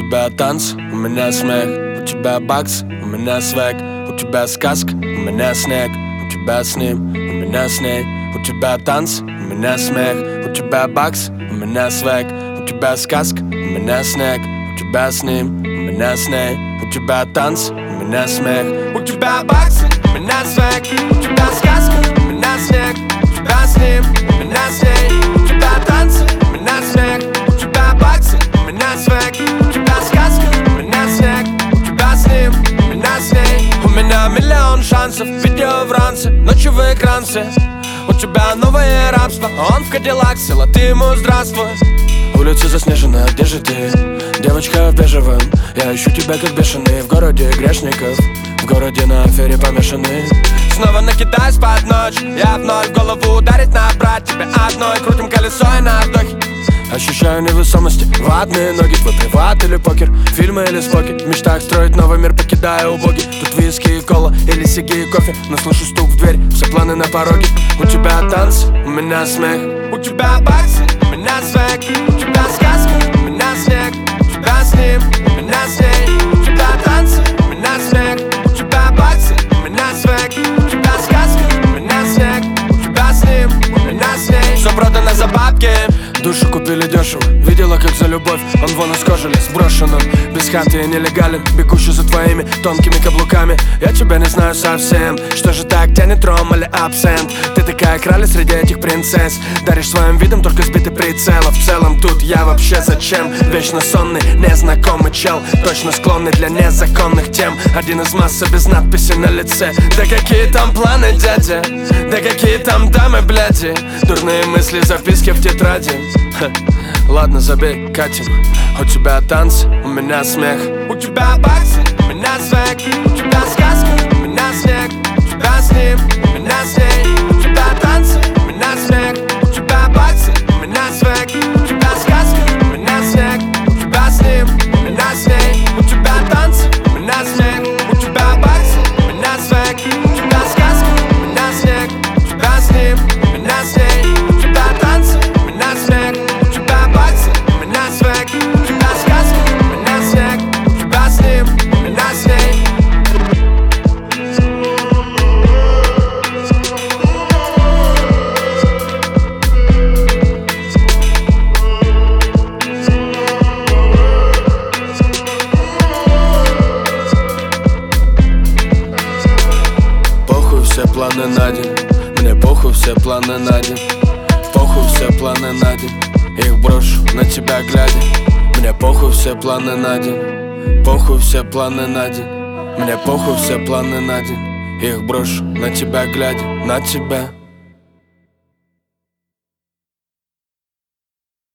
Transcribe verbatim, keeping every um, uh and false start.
тебя танц, у меня смех. У тебя бакс, у меня свек. У тебя сказка, у меня снег. У тебя с ним, у меня с ней. У тебя танц, у меня смех. У тебя бакс, у меня свек. У тебя сказка, у меня снег. У тебя с ним, у меня с ней. У тебя танц, у меня смех. У тебя бакс, у меня свек. У тебя сказка, у меня снег. У тебя с ним, у меня с ней. У тебя танцы, у меня смех. У тебя бакс, у меня свек. У тебя сказка, у меня снег. У тебя с ним, у меня с ней. У меня миллион шансов, видео в ранце, ночью в экранце. У тебя новое рабство, он в Кадиллак сел, а ты ему здравствуй. Улица заснежена, где же ты? Девочка в бежевом, я ищу тебя как бешеный. В городе грешников, в городе на афере помешаны. Снова накидаюсь под ночь, я вновь голову ударить набрать тебе одной. Крутим колесо и на вдохе ощущаю невесомости. Ватные ноги, твой приват или покер, фильмы или споки. В мечтах строить новый мир, покидая убоги. Тут виски и кола, или сиги и кофе. Но слышу стук в дверь, все планы на пороге. У тебя танц, у меня смех. У тебя бакс, у меня свек. У тебя сказка, у меня снег. У тебя с ним, у меня с ней. У тебя танцы, у меня смех. У тебя бакс, у меня свек. У тебя сказка, у меня снег. У тебя с ним, у меня с ней. Все продано за бабки, душу купили дешево. Видела, как за любовь он вон из кожи лез, брошен он, без хаты и нелегален. Бегущий за твоими тонкими каблуками. Я тебя не знаю совсем. Что же так тянет ром или абсент? Ты такая краля среди этих принцесс. Даришь своим видом только сбитый прицел. А в целом тут я вообще зачем? Вечно сонный, незнакомый чел, точно склонный для незаконных тем. Один из массы без надписи на лице. Да какие там планы, дядя? Да какие там дамы, бляди? Дурные мысли, записки в тетради. Ха. Ладно, забей, катим. У тебя танц, у меня смех. У тебя бакс, у меня свек. У тебя сказка, у меня снег. У тебя с ним, у меня с ней. У тебя танцы, у меня смех. У тебя бакс, у меня свек. У тебя сказка, у меня снег. У тебя с ним, у меня с ней. У тебя танцы, у меня смех. У тебя бакс, у меня свек. У тебя сказка, у меня снег. У тебя с ним, у меня с ней. У тебя танцы, у меня смех. У тебя бакс, у меня свек. У тебя сказка, у меня снег. У тебя с ним, у меня с ней. Похуй все планы на день. Мне похуй все планы на день. Похуй все планы на день. Их брошу на тебя глядя. Мне похуй все планы на день. Похуй все планы на день. Мне похуй все планы на день. Их брошу на тебя глядя. На тебя.